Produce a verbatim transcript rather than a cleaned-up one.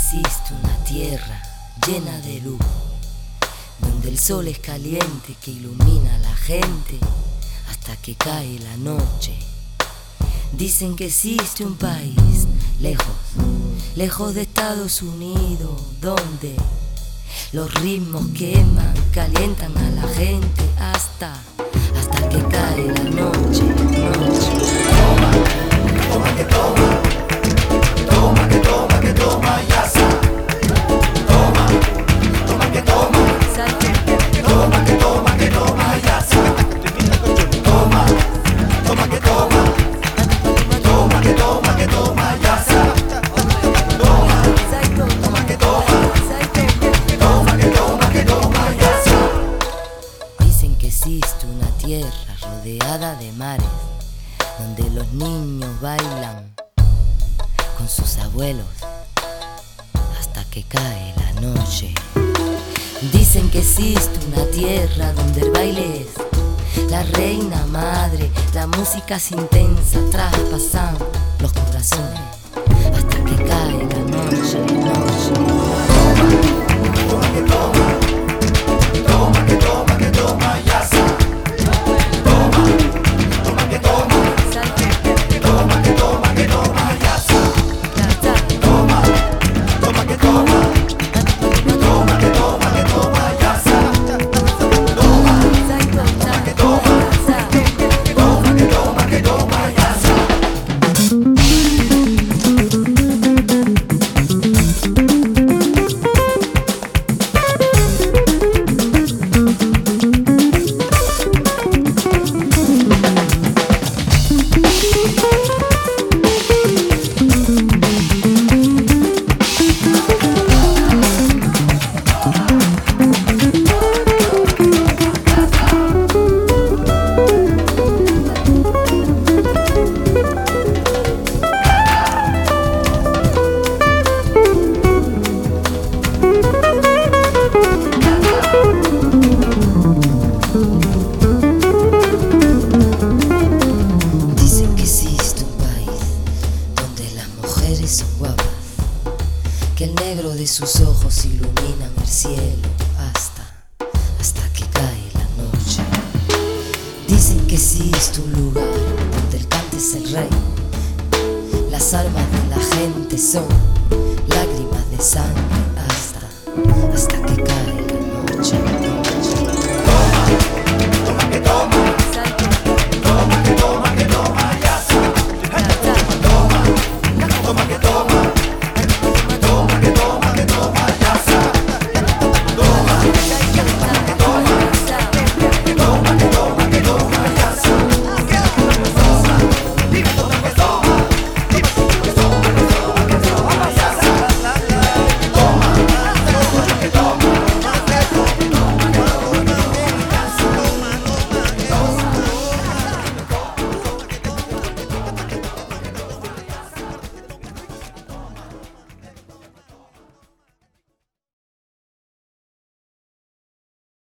existe una tierra llena de luz, donde el sol es caliente que ilumina a la gente hasta que cae la noche. Dicen que existe un país lejos, lejos de Estados Unidos, donde los ritmos queman, calientan a la gente hasta, hasta que cae la noche, noche. Toma, toma que toma, toma que toma que toma ya está. Toma, toma que toma, toma que toma que toma ya está. Toma, toma que toma, toma que toma que toma ya está. Toma, toma que toma, toma que toma que toma ya está. Dicen que existe una tierra rodeada de mares, donde los niños bailan con sus abuelos hasta que cae la noche. Dicen que existe una tierra donde el baile es la reina madre, la música es intensa, traspasando los corazones hasta que cae la noche, noche. Toma, toma que toma, toma que toma que toma ya está. Toma, toma que toma, toma que toma que toma ya está. Toma, toma que toma, toma que toma que toma ya está. Toma, toma que toma, toma que toma que toma ya está. Son guapas, que el negro de sus ojos iluminan el cielo hasta, hasta que cae la noche. Dicen que existe un lugar donde el cante es el rey, las almas de la gente son lágrimas